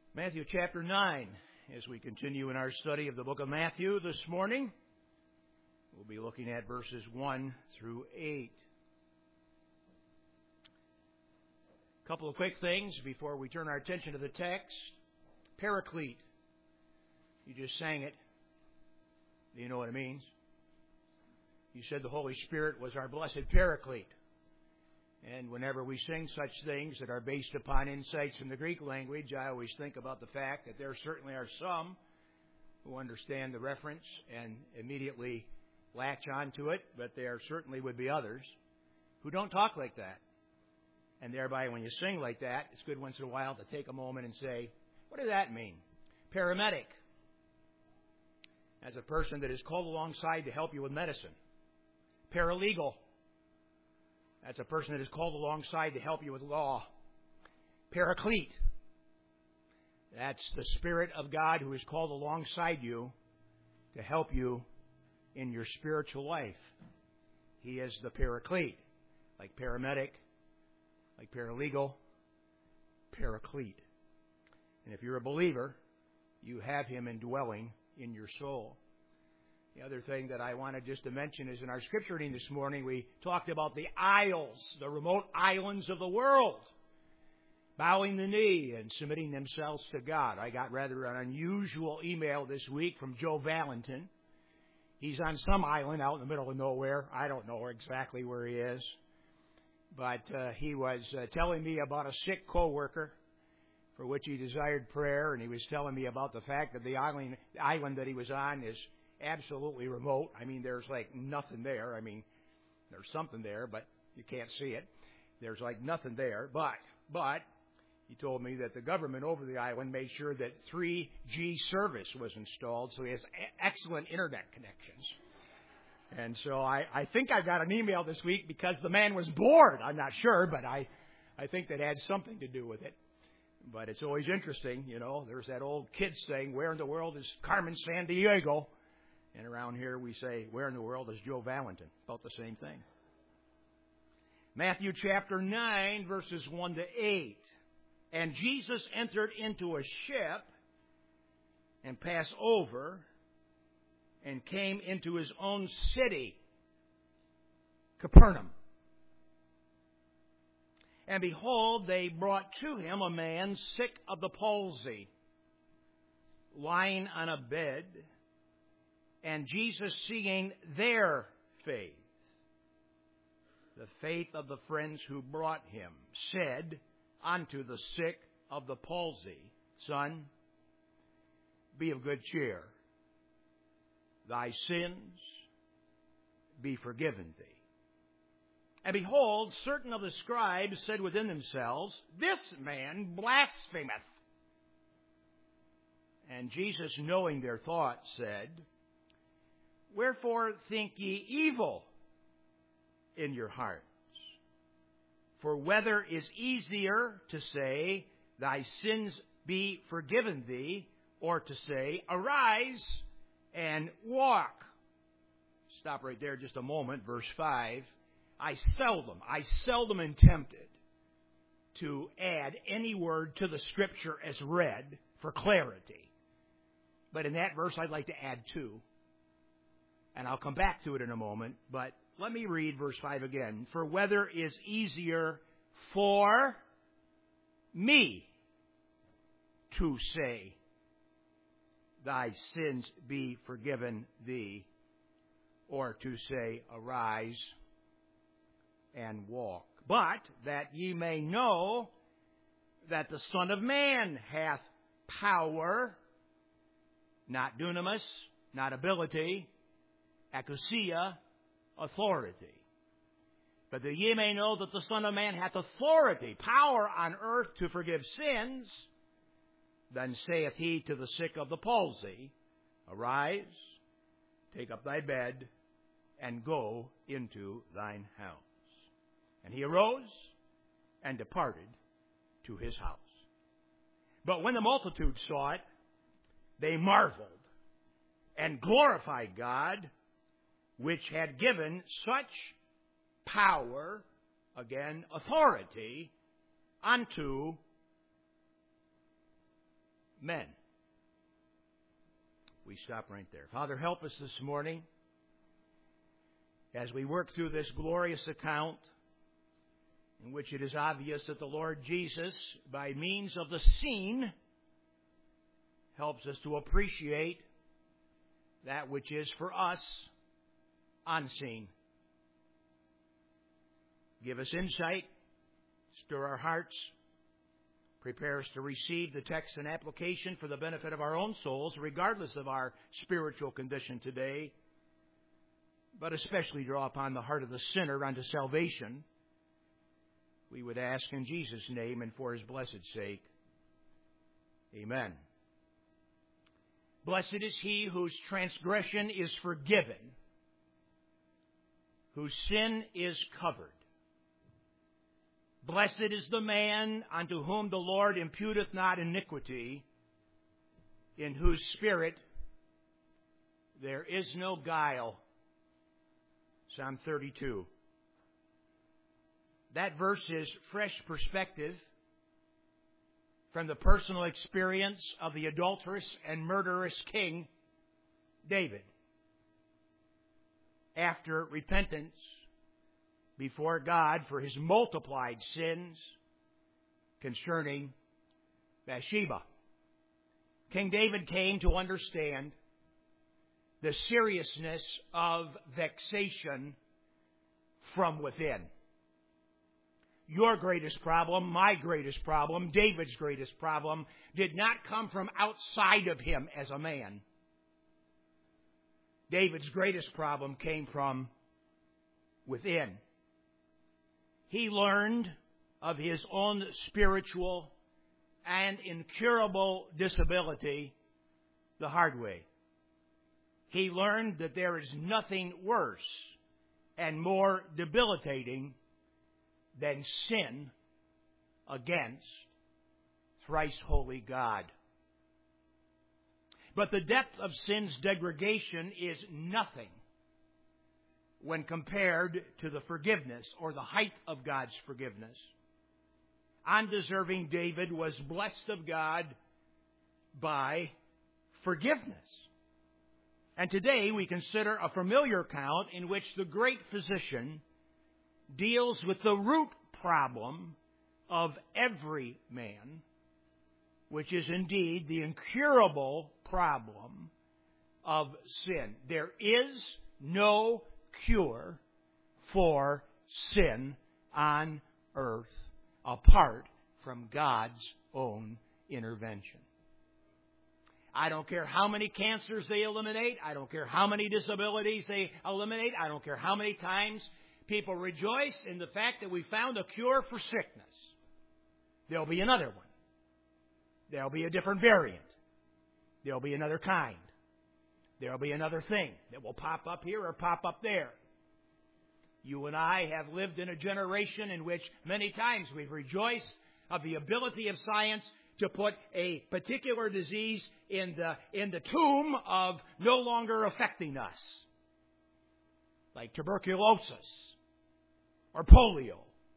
Matthew chapter 9, as we continue in our study of the book of Matthew this morning, we'll be looking at verses 1 through 8. A couple of quick things before we turn our attention to the text. Paraclete. You just sang it. Do you know what it means? You said the Holy Spirit was our blessed Paraclete. And whenever we sing such things that are based upon insights from the Greek language, I always think about the fact that there certainly are some who understand the reference and immediately latch onto it, but there certainly would be others who don't talk like that. And thereby, when you sing like that, it's good once in a while to take a moment and say, what does that mean? Paramedic. As a person that is called alongside to help you with medicine. Paralegal. That's a person that is called alongside to help you with law. Paraclete. That's the Spirit of God who is called alongside you to help you in your spiritual life. He is the Paraclete, like paramedic, like paralegal, Paraclete. And if you're a believer, you have Him indwelling in your soul. The other thing that I wanted just to mention is in our scripture reading this morning, we talked about the isles, the remote islands of the world, bowing the knee and submitting themselves to God. I got rather an unusual email this week from Joe Valentin. He's on some island out in the middle of nowhere. I don't know exactly where he is. But he was telling me about a sick coworker for which he desired prayer, and he was telling me about the fact that the island that he was on is absolutely remote. I mean, there's like nothing there. I mean, there's something there, but you can't see it. There's like nothing there. But he told me that the government over the island made sure that 3G service was installed, so he has excellent internet connections. And so I think I got an email this week because the man was bored. I'm not sure, but I think that had something to do with it. But it's always interesting, you know. There's that old kid saying, where in the world is Carmen Sandiego? And around here we say, where in the world is Joe Valentin? About the same thing. Matthew chapter 9, verses 1 to 8. And Jesus entered into a ship and passed over and came into his own city, Capernaum. And behold, they brought to him a man sick of the palsy, lying on a bed. And Jesus, seeing their faith, the faith of the friends who brought him, said unto the sick of the palsy, Son, be of good cheer. Thy sins be forgiven thee. And behold, certain of the scribes said within themselves, This man blasphemeth. And Jesus, knowing their thoughts, said, Wherefore think ye evil in your hearts? For whether is easier to say, Thy sins be forgiven thee, or to say, Arise and walk. Stop right there just a moment. Verse 5. I seldom am tempted to add any word to the Scripture as read for clarity. But in that verse, I'd like to add two. And I'll come back to it in a moment. But let me read verse 5 again. For whether is easier for me to say, Thy sins be forgiven thee, or to say, Arise and walk. But that ye may know that the Son of Man hath power, not dunamis, not ability, exousia, authority. But that ye may know that the Son of Man hath authority, power on earth to forgive sins, then saith he to the sick of the palsy, Arise, take up thy bed, and go into thine house. And he arose and departed to his house. But when the multitude saw it, they marveled and glorified God, which had given such power, again, authority, unto men. We stop right there. Father, help us this morning as we work through this glorious account in which it is obvious that the Lord Jesus, by means of the seen, helps us to appreciate that which is for us unseen. Give us insight, stir our hearts, prepare us to receive the text and application for the benefit of our own souls, regardless of our spiritual condition today, but especially draw upon the heart of the sinner unto salvation. We would ask in Jesus' name and for His blessed sake. Amen. Blessed is he whose transgression is forgiven, whose sin is covered. Blessed is the man unto whom the Lord imputeth not iniquity, in whose spirit there is no guile. Psalm 32. That verse is fresh perspective from the personal experience of the adulterous and murderous king, David. After repentance before God for his multiplied sins concerning Bathsheba, King David came to understand the seriousness of vexation from within. Your greatest problem, my greatest problem, David's greatest problem, did not come from outside of him as a man. David's greatest problem came from within. He learned of his own spiritual and incurable disability the hard way. He learned that there is nothing worse and more debilitating than sin against thrice holy God. But the depth of sin's degradation is nothing when compared to the forgiveness or the height of God's forgiveness. Undeserving David was blessed of God by forgiveness. And today we consider a familiar account in which the great physician deals with the root problem of every man, which is indeed the incurable problem of sin. There is no cure for sin on earth apart from God's own intervention. I don't care how many cancers they eliminate. I don't care how many disabilities they eliminate. I don't care how many times people rejoice in the fact that we found a cure for sickness. There'll be another one. There'll be a different variant. There'll be another kind. There'll be another thing that will pop up here or pop up there. You and I have lived in a generation in which many times we've rejoiced of the ability of science to put a particular disease in the tomb of no longer affecting us, like tuberculosis or polio,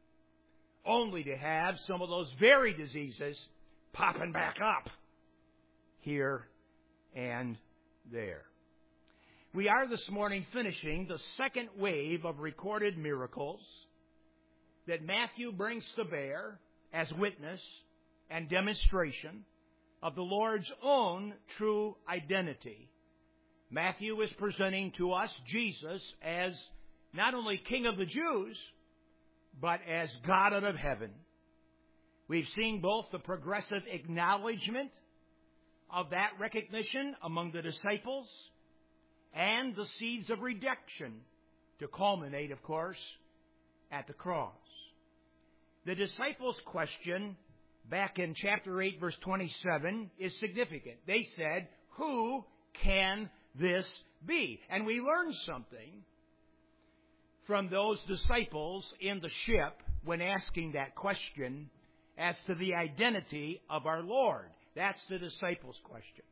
only to have some of those very diseases popping back up here and there. We are this morning finishing the second wave of recorded miracles that Matthew brings to bear as witness and demonstration of the Lord's own true identity. Matthew is presenting to us Jesus as not only King of the Jews, but as God out of heaven. We've seen both the progressive acknowledgement of that recognition among the disciples and the seeds of rejection to culminate, of course, at the cross. The disciples' question back in chapter 8, verse 27 is significant. They said, "Who can this be?" And we learned something from those disciples in the ship when asking that question as to the identity of our Lord. That's the disciples' question.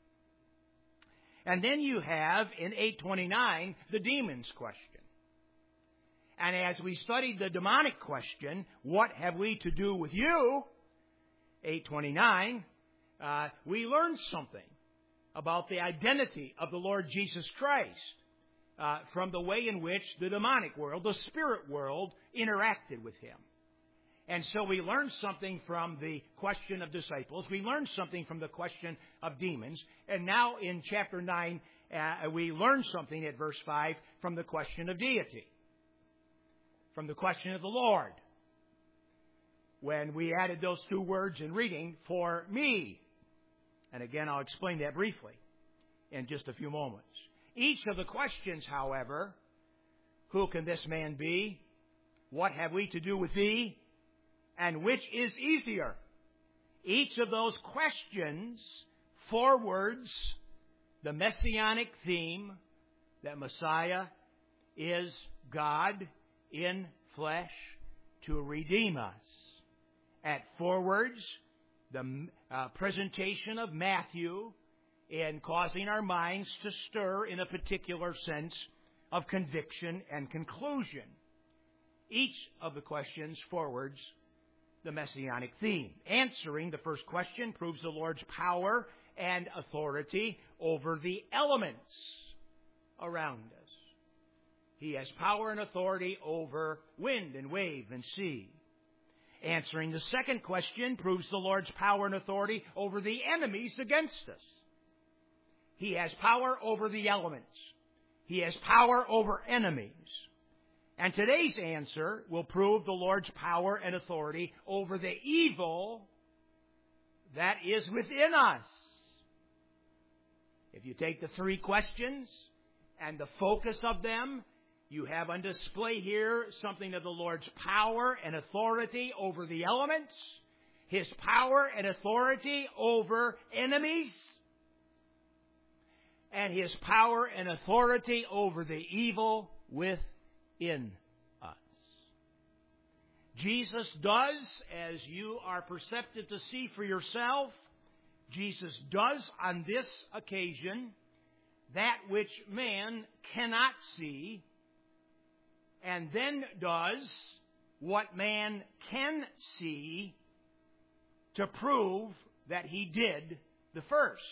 And then you have in 8:29 the demons' question. And as we studied the demonic question, what have we to do with you? 8:29, we learned something about the identity of the Lord Jesus Christ from the way in which the demonic world, the spirit world, interacted with him. And so we learned something from the question of disciples. We learned something from the question of demons. And now in chapter 9, we learn something at verse 5 from the question of deity, from the question of the Lord. When we added those two words in reading, for me. And again, I'll explain that briefly in just a few moments. Each of the questions, however, who can this man be? What have we to do with thee? And which is easier? Each of those questions forwards the messianic theme that Messiah is God in flesh to redeem us. It forwards the presentation of Matthew in causing our minds to stir in a particular sense of conviction and conclusion. Each of the questions forwards the messianic theme. Answering the first question proves the Lord's power and authority over the elements around us. He has power and authority over wind and wave and sea. Answering the second question proves the Lord's power and authority over the enemies against us. He has power over the elements. He has power over enemies. And today's answer will prove the Lord's power and authority over the evil that is within us. If you take the three questions and the focus of them, you have on display here something of the Lord's power and authority over the elements, His power and authority over enemies, and His power and authority over the evil within us. Jesus does, as you are perceptive to see for yourself, Jesus does on this occasion that which man cannot see, and then does what man can see to prove that He did the first.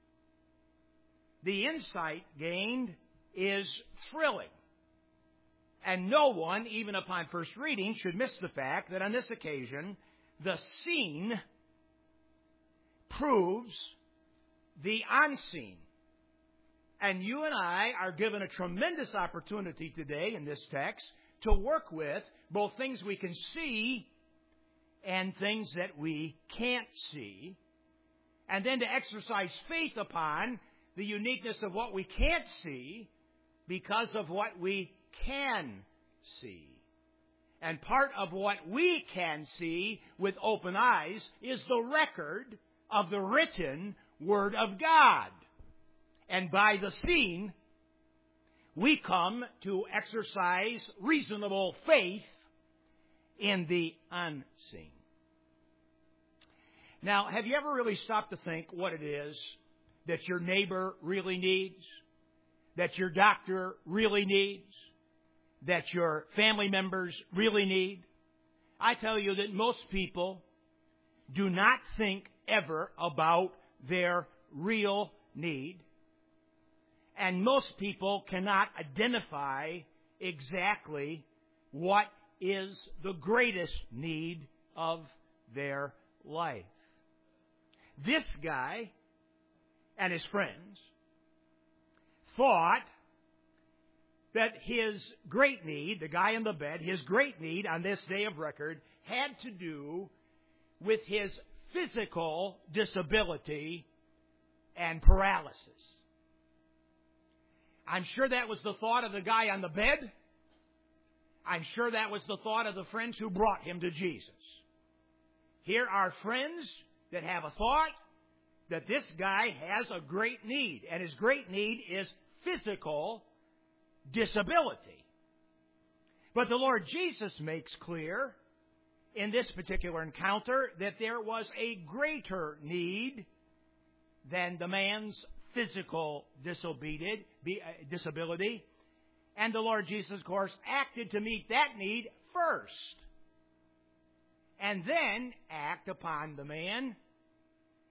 The insight gained is thrilling. And no one, even upon first reading, should miss the fact that on this occasion, the seen proves the unseen. And you and I are given a tremendous opportunity today in this text to work with both things we can see and things that we can't see, and then to exercise faith upon the uniqueness of what we can't see because of what we can see. And part of what we can see with open eyes is the record of the written Word of God. And by the seen, we come to exercise reasonable faith in the unseen. Now, have you ever really stopped to think what it is that your neighbor really needs, that your doctor really needs, that your family members really need? I tell you that most people do not think ever about their real need. And most people cannot identify exactly what is the greatest need of their life. This guy and his friends thought that his great need, the guy in the bed, his great need on this day of record had to do with his physical disability and paralysis. I'm sure that was the thought of the guy on the bed. I'm sure that was the thought of the friends who brought him to Jesus. Here are friends that have a thought that this guy has a great need, and his great need is physical disability. But the Lord Jesus makes clear in this particular encounter that there was a greater need than the man's physical disability. And the Lord Jesus, of course, acted to meet that need first. And then act upon the man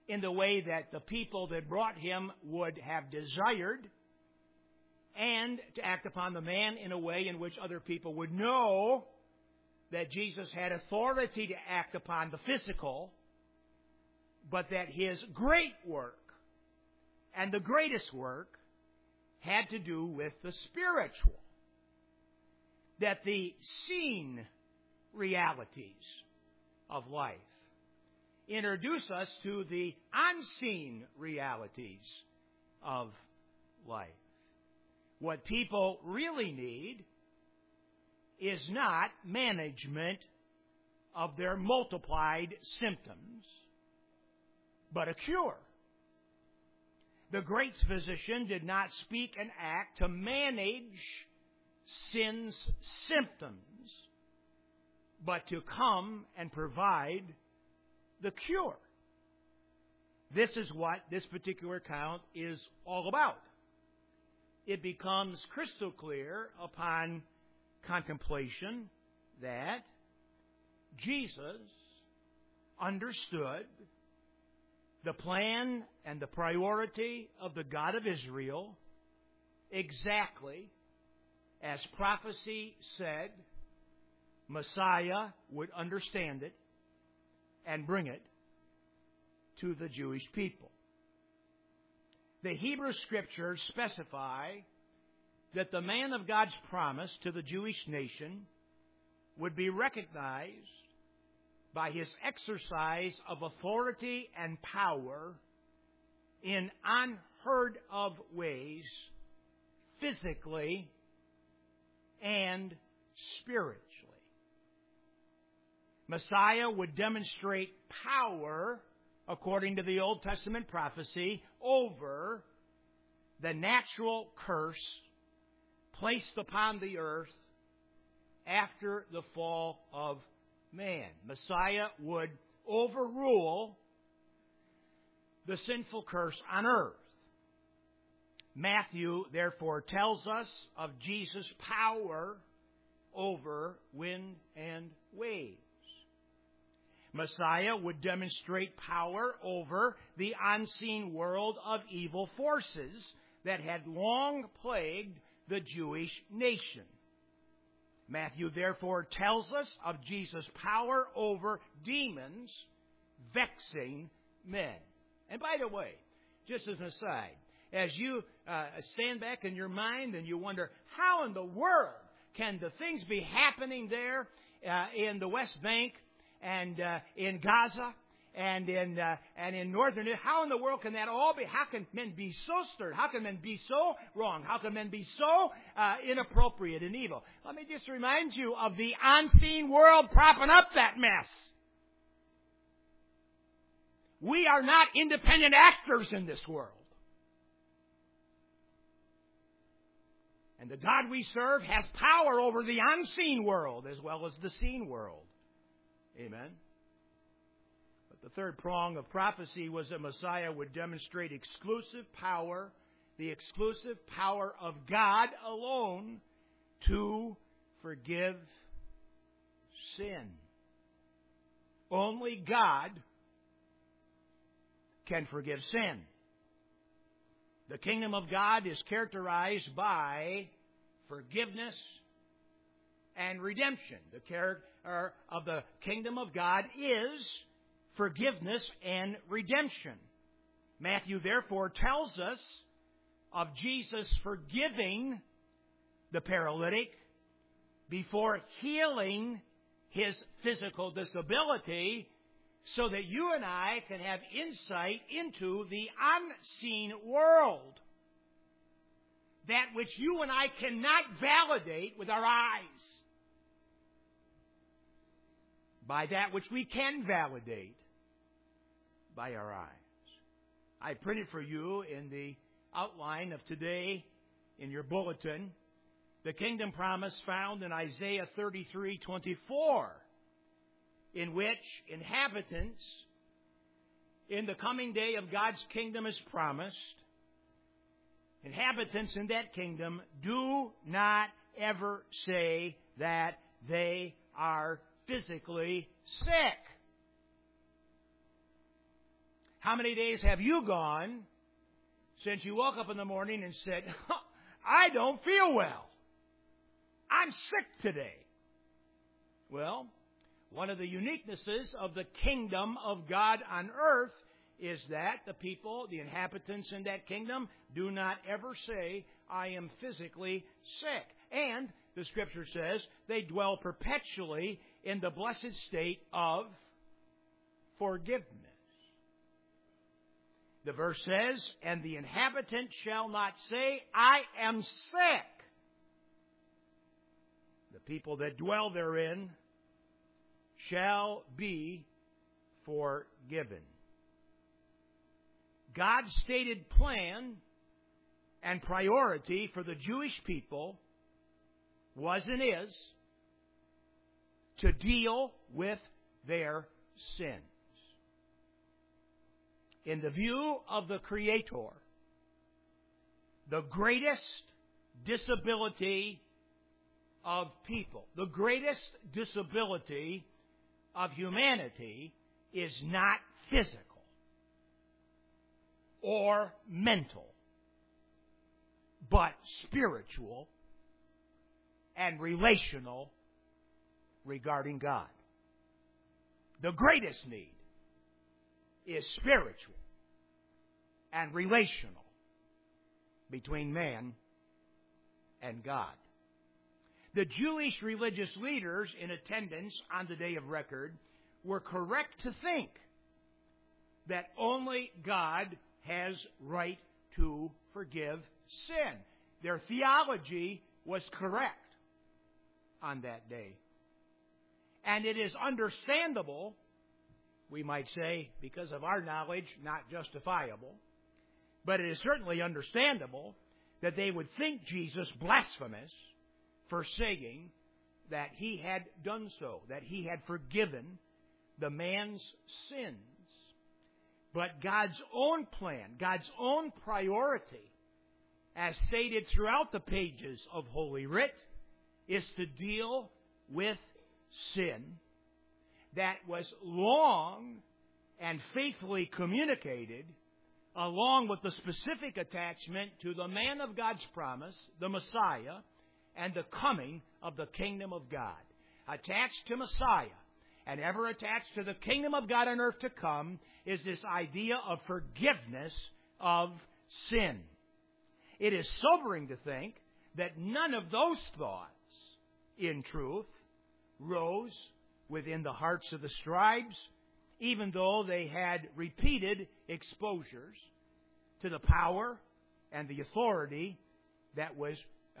in the way that the people that brought him would have desired, and to act upon the man in a way in which other people would know that Jesus had authority to act upon the physical, but that his great work, and the greatest work, had to do with the spiritual. That the seen realities of life introduce us to the unseen realities of life. What people really need is not management of their multiplied symptoms, but a cure. The great physician did not speak and act to manage sin's symptoms, but to come and provide the cure. This is what this particular account is all about. It becomes crystal clear upon contemplation that Jesus understood the plan and the priority of the God of Israel exactly as prophecy said Messiah would understand it and bring it to the Jewish people. The Hebrew Scriptures specify that the man of God's promise to the Jewish nation would be recognized by his exercise of authority and power in unheard of ways, physically and spiritually. Messiah would demonstrate power, according to the Old Testament prophecy, over the natural curse placed upon the earth after the fall of man. Messiah would overrule the sinful curse on earth. Matthew, therefore, tells us of Jesus' power over wind and waves. Messiah would demonstrate power over the unseen world of evil forces that had long plagued the Jewish nation. Matthew, therefore, tells us of Jesus' power over demons vexing men. And by the way, just as an aside, as you stand back in your mind and you wonder, how in the world can the things be happening there in the West Bank and in Gaza and in northern Israel? How in the world can that all be? How can men be so stirred? How can men be so wrong? How can men be so inappropriate and evil? Let me just remind you of the unseen world propping up that mess. We are not independent actors in this world. And the God we serve has power over the unseen world as well as the seen world. Amen. But the third prong of prophecy was that Messiah would demonstrate exclusive power, the exclusive power of God alone to forgive sin. Only God can forgive sin. The kingdom of God is characterized by forgiveness and redemption. The character of the kingdom of God is forgiveness and redemption. Matthew, therefore, tells us of Jesus forgiving the paralytic before healing his physical disability, so that you and I can have insight into the unseen world. That which you and I cannot validate with our eyes. By that which we can validate by our eyes. I printed for you in the outline of today in your bulletin the kingdom promise found in Isaiah 33:24. In which inhabitants in the coming day of God's kingdom is promised. Inhabitants in that kingdom do not ever say that they are physically sick. How many days have you gone since you woke up in the morning and said, I don't feel well. I'm sick today. Well, one of the uniquenesses of the kingdom of God on earth is that the people, the inhabitants in that kingdom, do not ever say, I am physically sick. And the Scripture says they dwell perpetually in the blessed state of forgiveness. The verse says, and the inhabitant shall not say, I am sick. The people that dwell therein shall be forgiven. God's stated plan and priority for the Jewish people was and is to deal with their sins. In the view of the Creator, the greatest disability of people, the greatest disability of humanity is not physical or mental, but spiritual and relational regarding God. The greatest need is spiritual and relational between man and God. The Jewish religious leaders in attendance on the day of record were correct to think that only God has right to forgive sin. Their theology was correct on that day. And it is understandable, we might say, because of our knowledge, not justifiable, but it is certainly understandable that they would think Jesus blasphemous for saying that he had done so, that he had forgiven the man's sins. But God's own plan, God's own priority, as stated throughout the pages of Holy Writ, is to deal with sin that was long and faithfully communicated, along with the specific attachment to the man of God's promise, the Messiah, and the coming of the kingdom of God. Attached to Messiah and ever attached to the kingdom of God on earth to come is this idea of forgiveness of sin. It is sobering to think that none of those thoughts, in truth, rose within the hearts of the scribes, even though they had repeated exposures to the power and the authority that was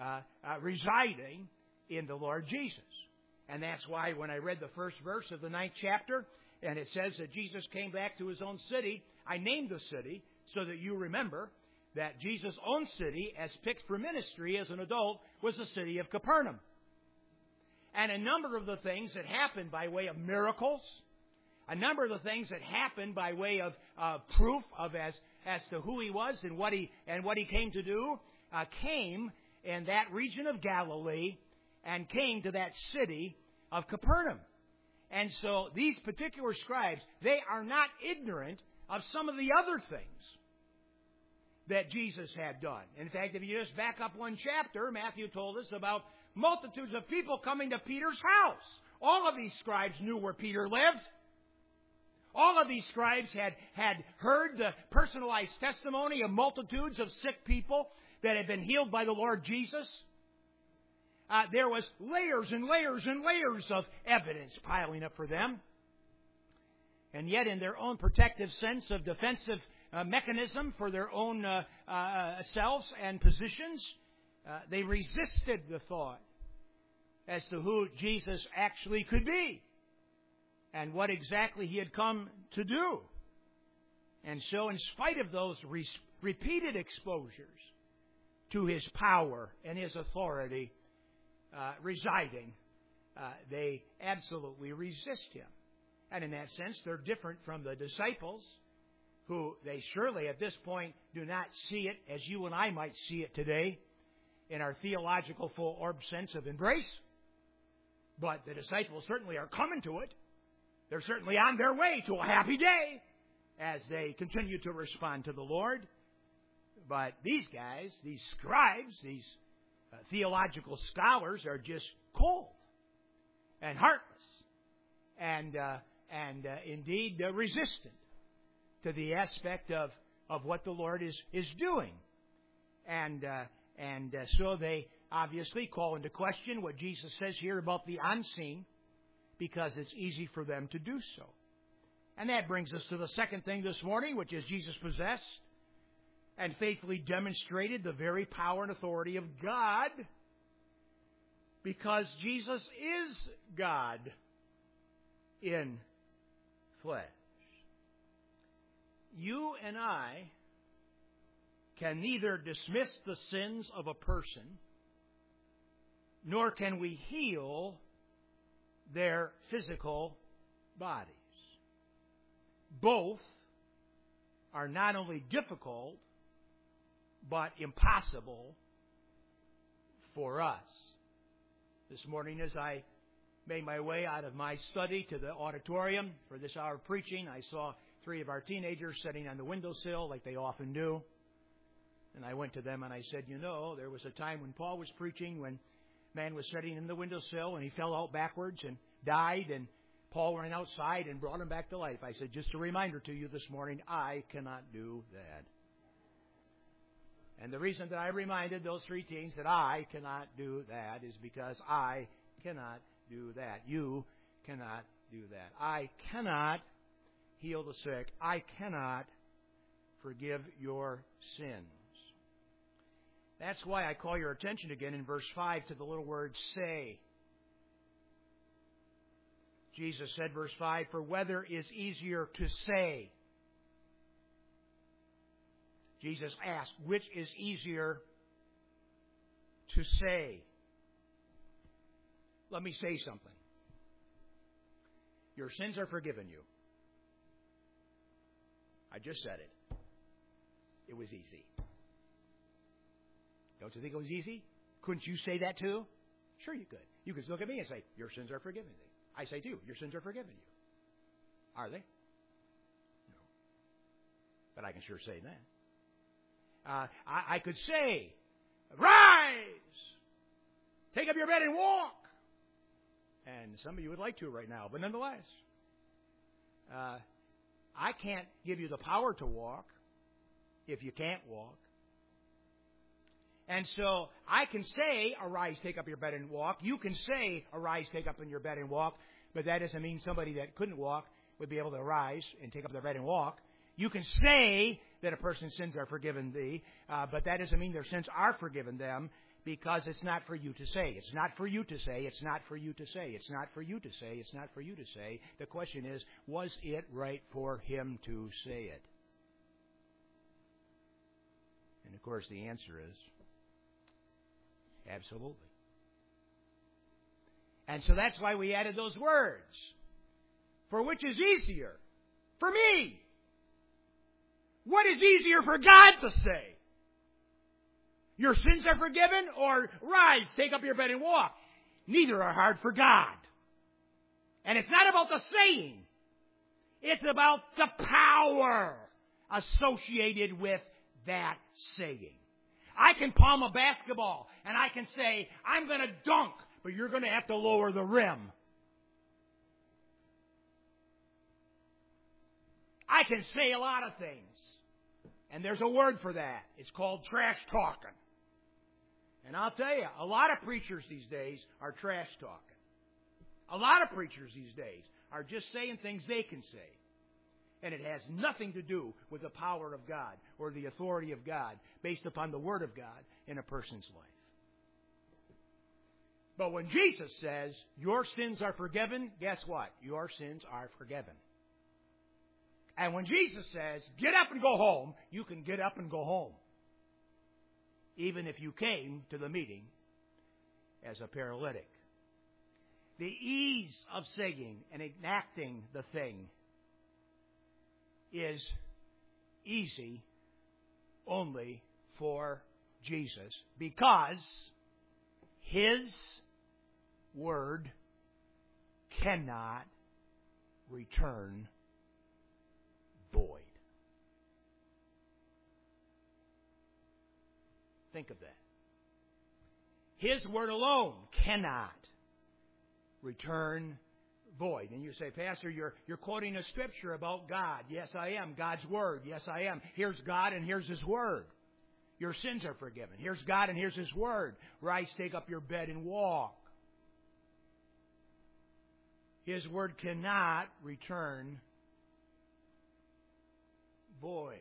residing in the Lord Jesus. And that's why when I read the first verse of the 9th chapter, and it says that Jesus came back to his own city, I named the city so that you remember that Jesus' own city, as picked for ministry as an adult, was the city of Capernaum. And a number of the things that happened by way of miracles, a number of the things that happened by way of proof of as to who he was and what he came to do, came in that region of Galilee and came to that city of Capernaum. And so these particular scribes, they are not ignorant of some of the other things that Jesus had done. In fact, if you just back up one chapter, Matthew told us about multitudes of people coming to Peter's house. All of these scribes knew where Peter lived. All of these scribes had heard the personalized testimony of multitudes of sick people that had been healed by the Lord Jesus. There was layers and layers and layers of evidence piling up for them. And yet in their own protective sense of defensive mechanism for their own selves and positions, they resisted the thought as to who Jesus actually could be and what exactly he had come to do. And so in spite of those repeated exposures to his power and his authority residing, they absolutely resist him. And in that sense, they're different from the disciples, who they surely at this point do not see it as you and I might see it today in our theological full-orb sense of embrace. But the disciples certainly are coming to it. They're certainly on their way to a happy day as they continue to respond to the Lord. But these guys, these scribes, these theological scholars are just cold and heartless and indeed resistant to the aspect of what the Lord is doing. And so they obviously call into question what Jesus says here about the unseen, because it's easy for them to do so. And that brings us to the second thing this morning, which is Jesus possessed and faithfully demonstrated the very power and authority of God, because Jesus is God in flesh. You and I can neither dismiss the sins of a person, nor can we heal their physical bodies. Both are not only difficult, but impossible for us. This morning, as I made my way out of my study to the auditorium for this hour of preaching, I saw 3 of our teenagers sitting on the windowsill like they often do. And I went to them and I said, you know, there was a time when Paul was preaching when a man was sitting in the windowsill and he fell out backwards and died, and Paul ran outside and brought him back to life. I said, just a reminder to you this morning, I cannot do that. And the reason that I reminded those 3 teens that I cannot do that is because I cannot do that. You cannot do that. I cannot heal the sick. I cannot forgive your sins. That's why I call your attention again in verse 5 to the little word say. Jesus said, verse 5, for whether is easier to say. Jesus asked, which is easier to say? Let me say something. Your sins are forgiven you. I just said it. It was easy. Don't you think it was easy? Couldn't you say that too? Sure you could. You could look at me and say, your sins are forgiven thee. I say to you, your sins are forgiven you. Are they? No. But I can sure say that. I could say, rise! Take up your bed and walk! And some of you would like to right now, but nonetheless, I can't give you the power to walk if you can't walk. And so I can say, arise, take up your bed and walk. You can say, arise, take up your bed and walk. But that doesn't mean somebody that couldn't walk would be able to arise and take up their bed and walk. You can say that a person's sins are forgiven thee, but that doesn't mean their sins are forgiven them, because it's not for you to say. It's not for you to say. It's not for you to say. It's not for you to say. It's not for you to say. The question is, was it right for him to say it? And of course the answer is, absolutely. And so that's why we added those words. For which is easier? For me. What is easier for God to say? Your sins are forgiven, or rise, take up your bed and walk? Neither are hard for God. And it's not about the saying. It's about the power associated with that saying. I can palm a basketball and I can say, I'm going to dunk, but you're going to have to lower the rim. I can say a lot of things. And there's a word for that. It's called trash talking. And I'll tell you, a lot of preachers these days are trash talking. A lot of preachers these days are just saying things they can say. And it has nothing to do with the power of God or the authority of God based upon the Word of God in a person's life. But when Jesus says, your sins are forgiven, guess what? Your sins are forgiven. And when Jesus says, get up and go home, you can get up and go home. Even if you came to the meeting as a paralytic. The ease of saying and enacting the thing is easy only for Jesus, because His Word cannot return void. Think of that. His word alone cannot return void. And you say, Pastor, you're quoting a scripture about God. Yes, I am. God's word. Yes, I am. Here's God and here's His word. Your sins are forgiven. Here's God and here's His word. Rise, take up your bed and walk. His word cannot return void.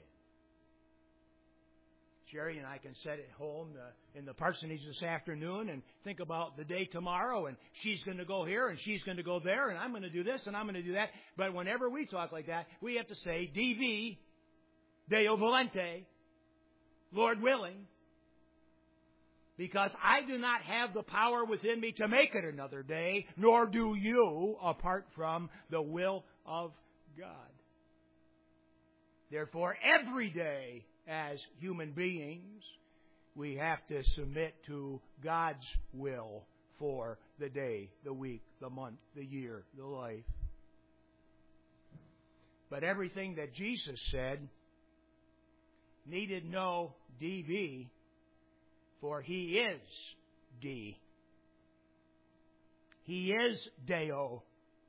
Sherry and I can sit at home in the parsonage this afternoon and think about the day tomorrow, and she's going to go here and she's going to go there, and I'm going to do this and I'm going to do that. But whenever we talk like that, we have to say, Divi, Deo volente, Lord willing, because I do not have the power within me to make it another day, nor do you, apart from the will of God. Therefore, every day, as human beings, we have to submit to God's will for the day, the week, the month, the year, the life. But everything that Jesus said needed no DV, for He is D. He is Deo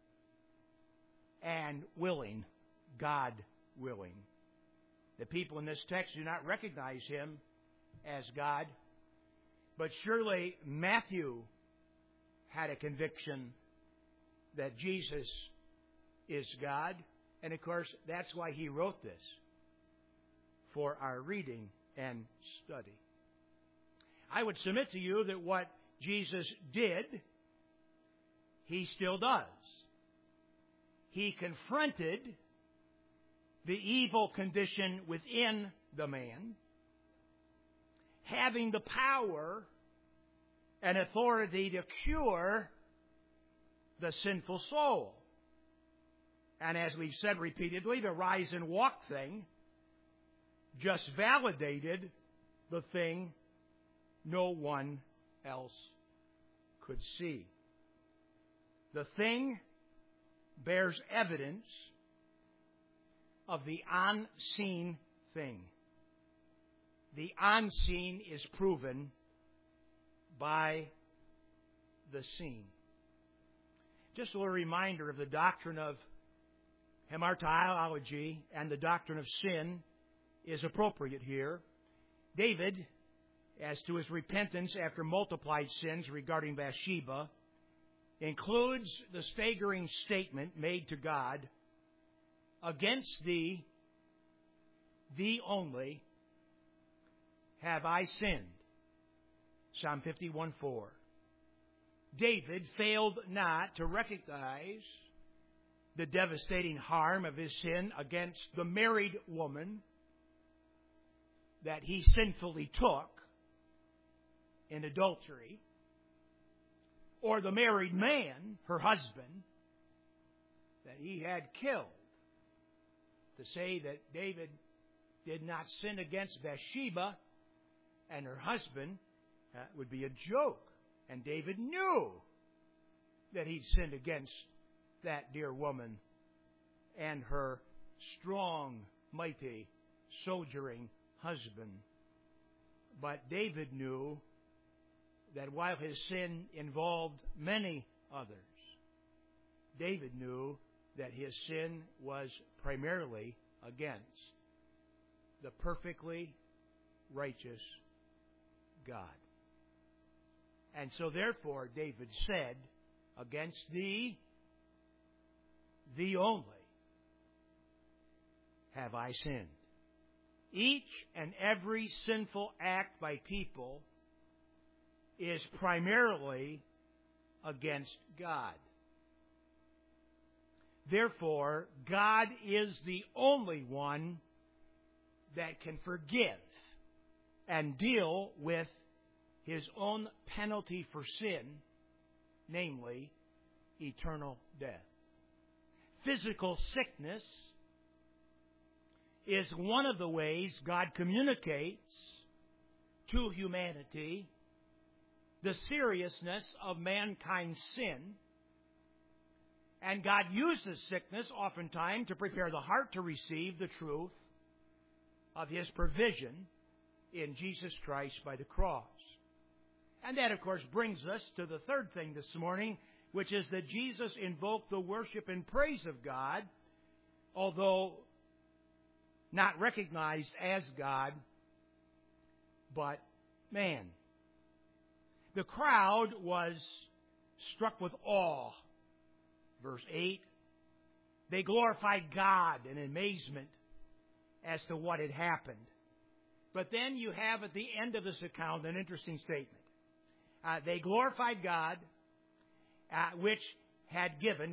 and willing, God willing. The people in this text do not recognize Him as God, but surely Matthew had a conviction that Jesus is God, and of course that's why he wrote this, for our reading and study. I would submit to you that what Jesus did, He still does. He confronted the evil condition within the man, having the power and authority to cure the sinful soul. And as we've said repeatedly, the rise and walk thing just validated the thing no one else could see. The thing bears evidence of the unseen thing. The unseen is proven by the seen. Just a little reminder of the doctrine of hamartiology and the doctrine of sin is appropriate here. David, as to his repentance after multiplied sins regarding Bathsheba, includes the staggering statement made to God, against thee only, have I sinned. Psalm 51:4. David failed not to recognize the devastating harm of his sin against the married woman that he sinfully took in adultery, or the married man, her husband, that he had killed. To say that David did not sin against Bathsheba and her husband would be a joke. And David knew that he'd sinned against that dear woman and her strong, mighty, soldiering husband. But David knew that while his sin involved many others, David knew that his sin was primarily against the perfectly righteous God. And so therefore David said, against thee only, have I sinned. Each and every sinful act by people is primarily against God. Therefore, God is the only one that can forgive and deal with His own penalty for sin, namely eternal death. Physical sickness is one of the ways God communicates to humanity the seriousness of mankind's sin. And God uses sickness oftentimes to prepare the heart to receive the truth of His provision in Jesus Christ by the cross. And that, of course, brings us to the third thing this morning, which is that Jesus invoked the worship and praise of God, although not recognized as God, but man. The crowd was struck with awe. Verse 8, they glorified God in amazement as to what had happened. But then you have at the end of this account an interesting statement. They glorified God, which had given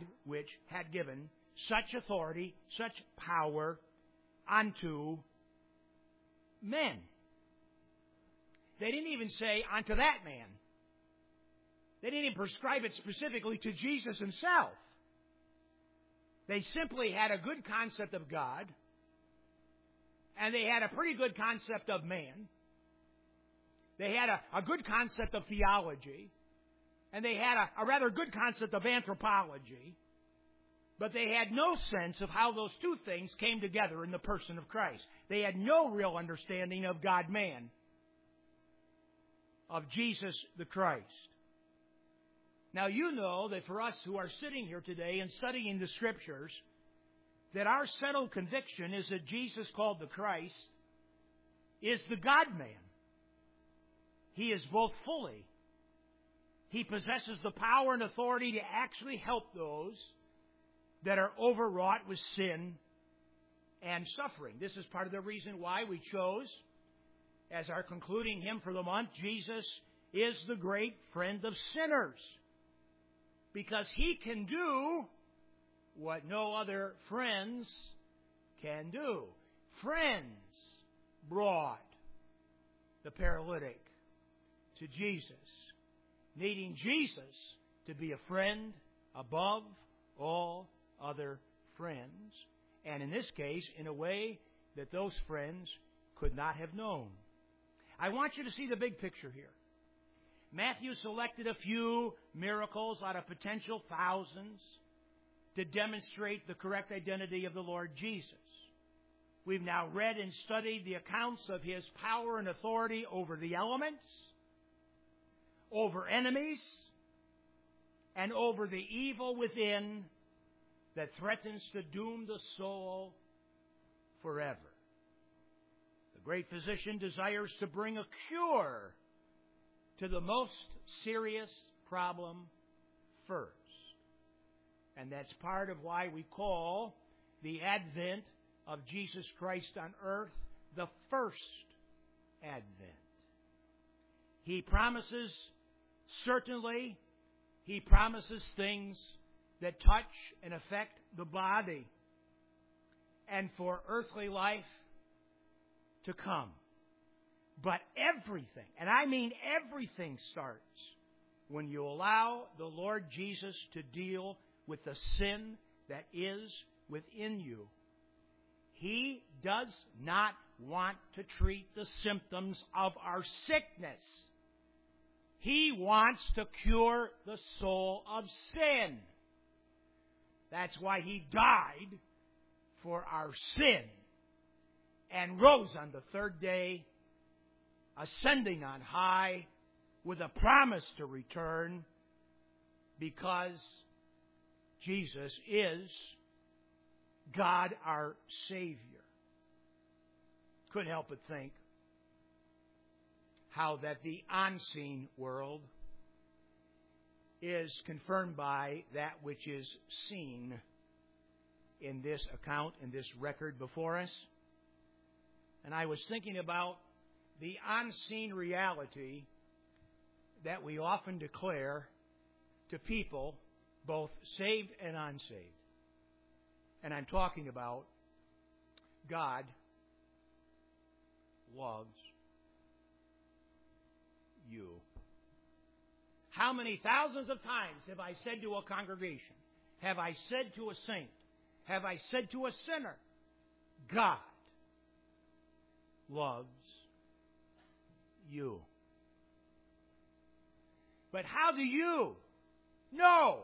such authority, such power unto men. They didn't even say unto that man. They didn't even prescribe it specifically to Jesus himself. They simply had a good concept of God, and they had a pretty good concept of man. They had a good concept of theology, and they had a rather good concept of anthropology, but they had no sense of how those two things came together in the person of Christ. They had no real understanding of God-man, of Jesus the Christ. Now, you know that for us who are sitting here today and studying the Scriptures, that our settled conviction is that Jesus, called the Christ, is the God-man. He is both fully. He possesses the power and authority to actually help those that are overwrought with sin and suffering. This is part of the reason why we chose, as our concluding hymn for the month, Jesus is the great friend of sinners. Because he can do what no other friends can do. Friends brought the paralytic to Jesus, needing Jesus to be a friend above all other friends, and in this case, in a way that those friends could not have known. I want you to see the big picture here. Matthew selected a few miracles out of potential thousands to demonstrate the correct identity of the Lord Jesus. We've now read and studied the accounts of his power and authority over the elements, over enemies, and over the evil within that threatens to doom the soul forever. The great physician desires to bring a cure to the most serious problem first. And that's part of why we call the advent of Jesus Christ on earth the first advent. He promises things that touch and affect the body and for earthly life to come. But everything, and I mean everything, starts when you allow the Lord Jesus to deal with the sin that is within you. He does not want to treat the symptoms of our sickness. He wants to cure the soul of sin. That's why He died for our sin and rose on the third day, ascending on high with a promise to return, because Jesus is God our Savior. Couldn't help but think how that the unseen world is confirmed by that which is seen in this account, in this record before us. And I was thinking about the unseen reality that we often declare to people, both saved and unsaved. And I'm talking about God loves you. How many thousands of times have I said to a congregation, have I said to a saint, have I said to a sinner, God loves you. But how do you know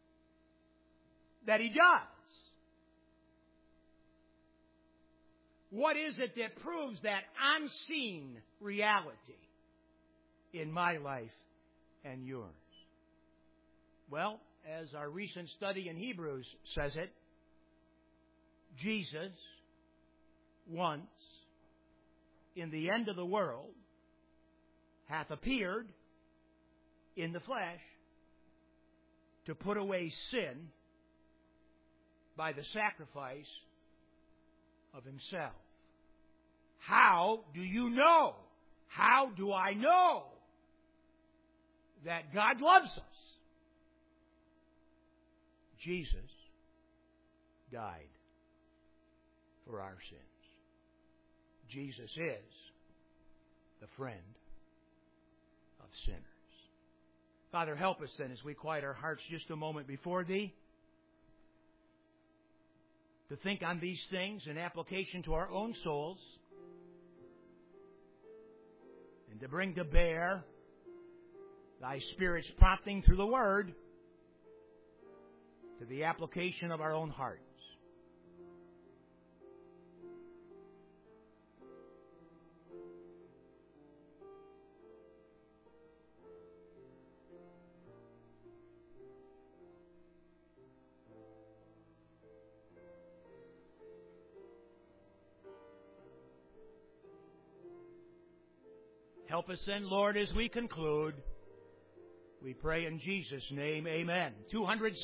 that He does? What is it that proves that unseen reality in my life and yours? Well, as our recent study in Hebrews says it, Jesus once, in the end of the world, hath appeared in the flesh to put away sin by the sacrifice of himself. How do you know? How do I know that God loves us? Jesus died for our sins. Jesus is the friend of sinners. Father, help us then as we quiet our hearts just a moment before Thee, to think on these things in application to our own souls, and to bring to bear Thy Spirit's prompting through the Word to the application of our own hearts. Help us then, Lord, as we conclude. We pray in Jesus' name, amen.